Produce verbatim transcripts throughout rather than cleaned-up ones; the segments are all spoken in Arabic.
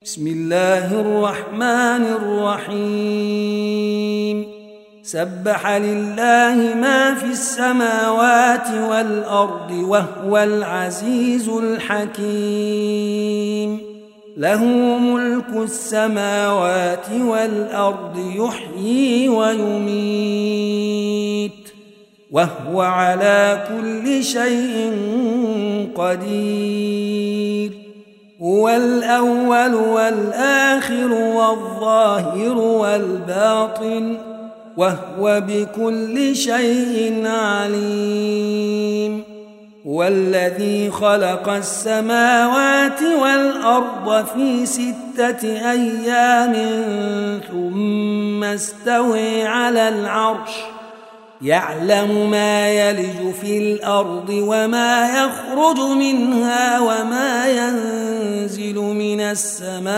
بسم الله الرحمن الرحيم سبح لله ما في السماوات والأرض وهو العزيز الحكيم له ملك السماوات والأرض يحيي ويميت وهو على كل شيء قدير هو الأول والآخر والظاهر والباطن وهو بكل شيء عليم هو الذي خلق السماوات والأرض في ستة أيام ثم استوى على العرش يعلم ما يلج في الأرض وما يخرج منها وما ينزل من السماء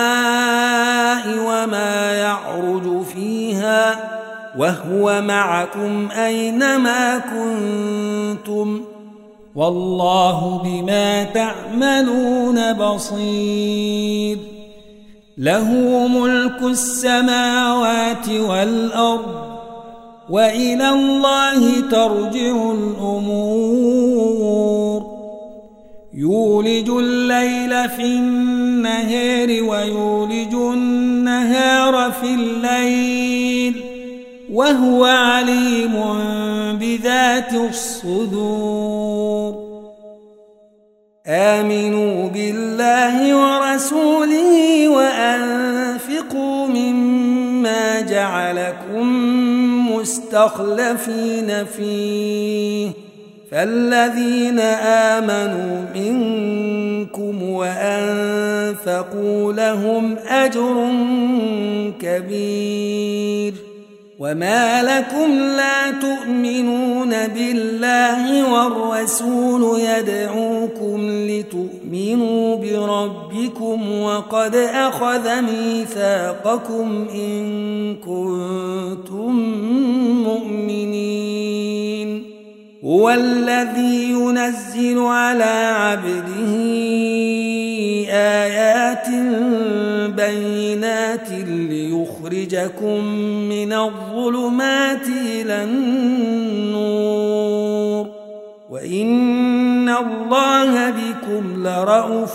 وما يعرج فيها وهو معكم أينما كنتم والله بما تعملون بصير له ملك السماوات والأرض وإلى الله ترجع الأمور يولج الليل في النهار ويولج النهار في الليل وهو عليم بذات الصدور آمنوا بالله ورسوله وأنفقوا مما جعلكم مستخلفين فيه فالذين آمنوا منكم وأنفقوا لهم أجر كبير وما لكم لا تؤمنون بالله والرسول يدعوكم لتؤمنوا بربكم وقد أخذ ميثاقكم إن كنتم مؤمنين هو الذي ينزل على عبده آيات بينات ليخرجكم من الظلمات إلى النور وإن الله بكم لرءوف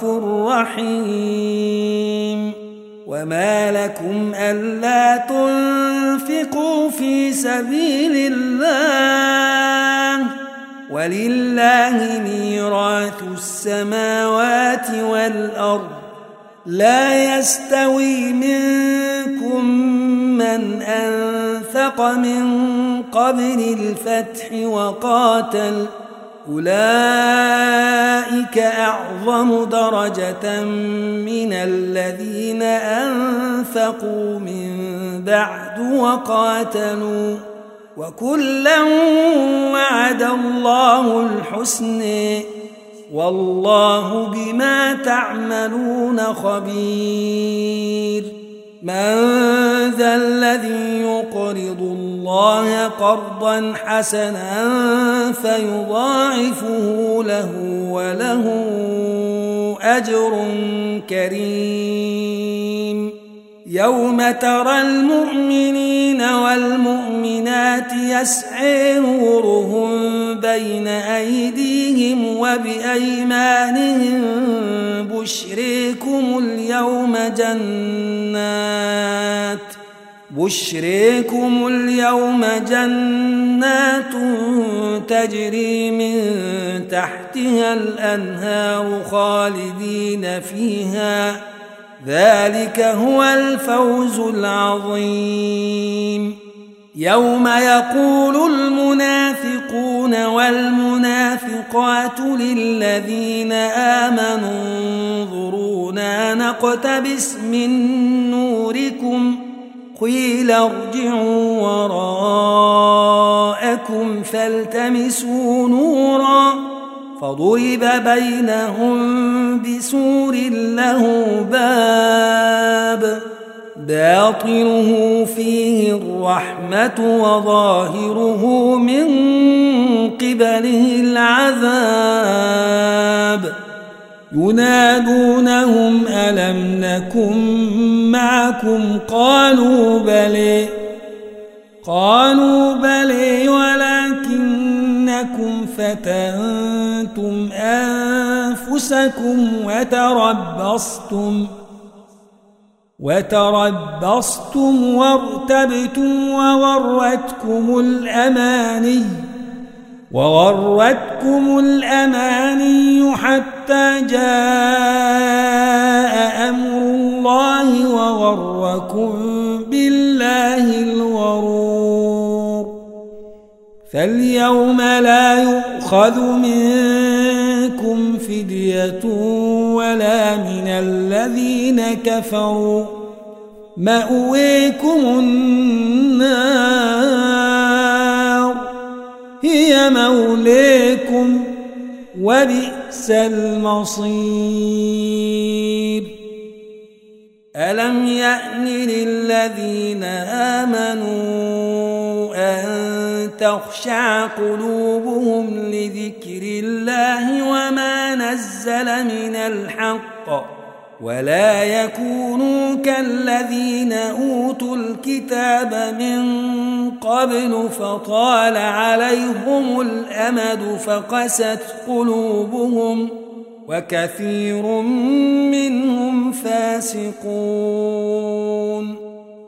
رحيم وما لكم ألا تنفقوا في سبيل الله ولله ميراث السماوات والأرض لا يستوي منكم من أنفق من قبل الفتح وقاتل أولئك أعظم درجة من الذين أنفقوا من بعد وقاتلوا وكلا وعد الله الحسنى والله بما تعملون خبير من ذا الذي يقرض الله قرضا حسنا فيضاعفه له وله أجر كريم يوم ترى المؤمنين والمؤمنات يسعى نورهم بين أيديهم وبأيمانهم بشريكم اليوم جنات بشريكم اليوم جنات تجري من تحتها الأنهار خالدين فيها ذلك هو الفوز العظيم يوم يقول المنافقون والمنافقات للذين آمنوا انظرونا نقتبس من نوركم قيل ارجعوا وراءكم فالتمسوا نورا فضرب بينهم بسور له باب باطنه فيه الرحمة وظاهره من قبله العذاب ينادونهم ألم نكن معكم قالوا بلى قالوا بلى ولكنكم فتنتم أنفسكم وتربصتم وتربصتم وارتبتم وغرتكم الأماني وغرتكم الأماني حتى جاء أمر الله وغركم بالله الغرور فاليوم لا يؤخذ منكم فدية ولا من الذين كفروا مأويكم النار هي موليكم وبئس المصير ألم يأن للذين آمنوا أن تخشع قلوبهم لذكر الله وما نزل من الحق ولا يكونوا كالذين أوتوا الكتاب من قبل فطال عليهم الأمد فقست قلوبهم وكثير منهم فاسقون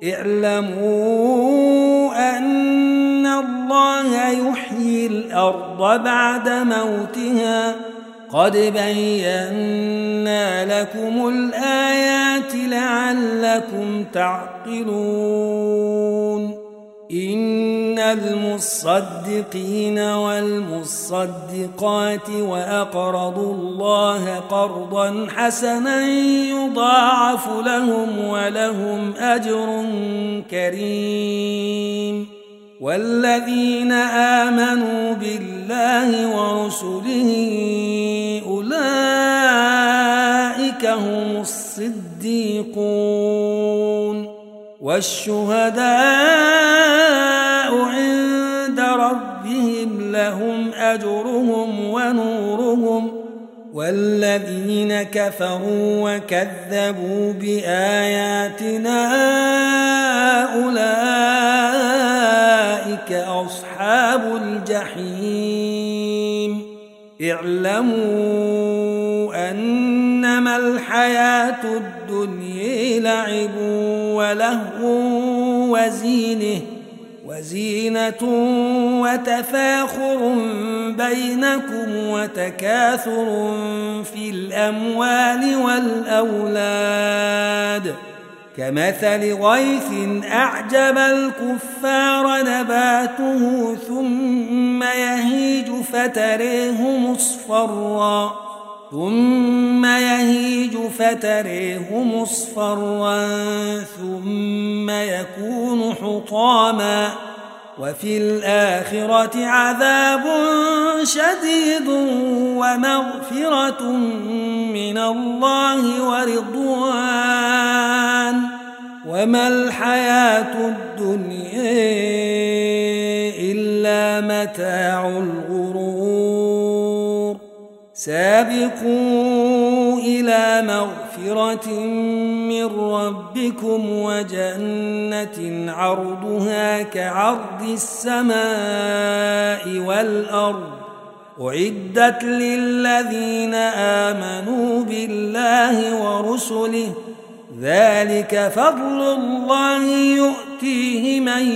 اعلموا أن الله يحيي الأرض بعد موتها قد بينا لكم الآيات لعلكم تعقلون إن المصدقين والمصدقات وأقرضوا الله قرضا حسنا يضاعف لهم ولهم أجر كريم والذين آمنوا بالله ورسله أولئك هم الصديقون والشهداء عند ربهم لهم أجرهم ونورهم والذين كفروا وكذبوا بآياتنا أولئك أصحاب الجحيم اعلموا أنما الحياة الدنيا لعب ولهو وزينه وزينة وتفاخر بينكم وتكاثر في الأموال والأولاد كمثل غيث أعجب الكفار نباته ثم يهيج فتريه مصفرا ثم يهيج فتريه مصفرا ثم يكون حطاما وفي الآخرة عذاب شديد ومغفرة من الله ورضوان وما الحياة الدنيا إلا متاع الغرور سابقوا إلى مغفرة من ربكم وجنة عرضها كعرض السماء والأرض أعدت للذين آمنوا بالله ورسله ذلك فضل الله يؤتيه من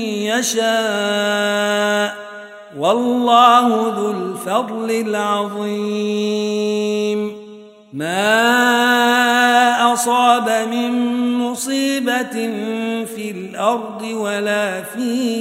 يشاء والله ذو الفضل العظيم ما أصاب من مصيبة في الأرض ولا في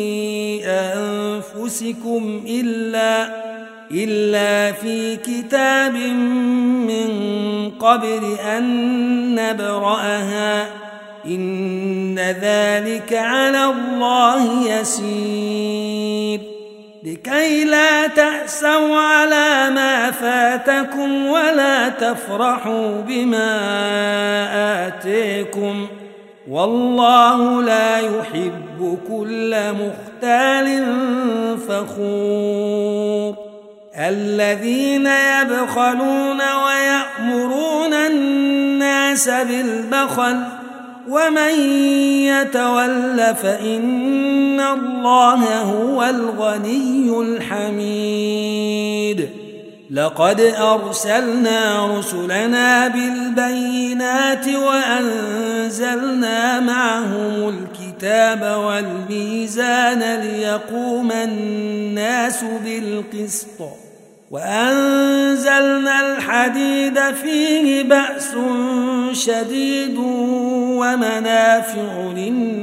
أنفسكم إلا إلا في كتاب من قبل أن نبرأها إن ذلك على الله يسير لكي لا تأسوا على ما فاتكم ولا تفرحوا بما آتيكم والله لا يحب كل مختال فخور الذين يبخلون ويأمرون الناس بالبخل ومن يتول فإن الله هو الغني الحميد لقد أرسلنا رسلنا بالبينات وأنزلنا معهم الكتاب والميزان ليقوم الناس بالقسط وأنزلنا الحديد فيه بأس شديد ومنافع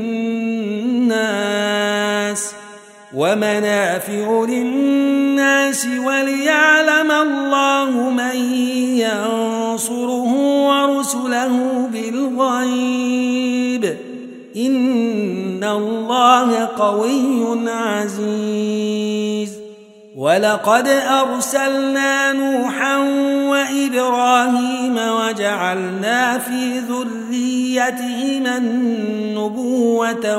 للناس ومنافع للناس وليعلم الله من ينصره ورسله بالغيب إن الله قوي عزيز ولقد أرسلنا نوحا وإبراهيم وجعلنا في ذريتهما النبوة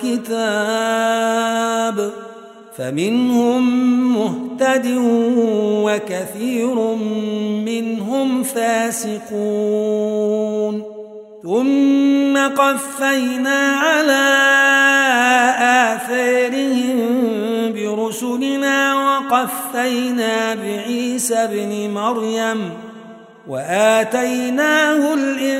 والكتاب فمنهم مهتد وكثير منهم فاسقون ثم قفينا على آثارهم برسلنا وقفينا بعيسى ابن مريم وآتيناه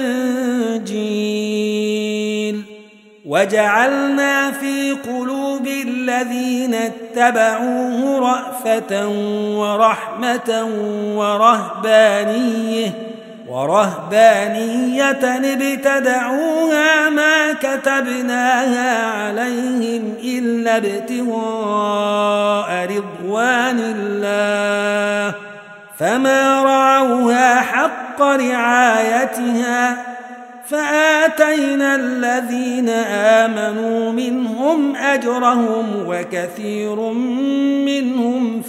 الإنجيل وجعلنا في قلوب الذين اتبعوه رأفة ورحمة ورهبانية ورهبانية ابتدعوها ما كتبناها عليهم إلا ابتغاء رضوان الله فما رعوها حق رعايتها فآتينا الذين آمنوا منهم أجرهم وكثير منهم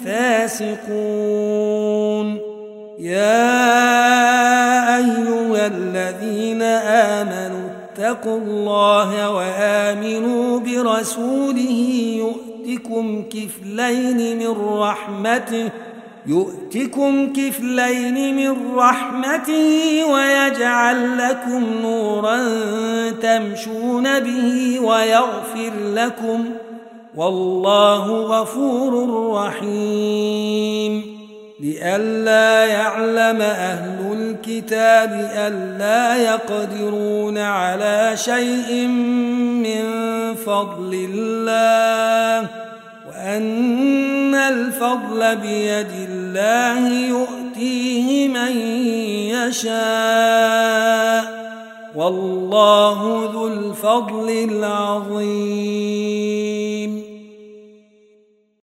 فاسقون يا أيها الذين آمنوا اتقوا الله وآمنوا برسوله يؤتكم كفلين من رحمته يؤتكم كفلين من رحمته ويجعل لكم نورا تمشون به ويغفر لكم والله غفور رحيم لئلا يعلم أهل الكتاب ألا يقدرون على شيء من فضل الله وأن الفضل بيد الله يؤتيه من يشاء والله ذو الفضل العظيم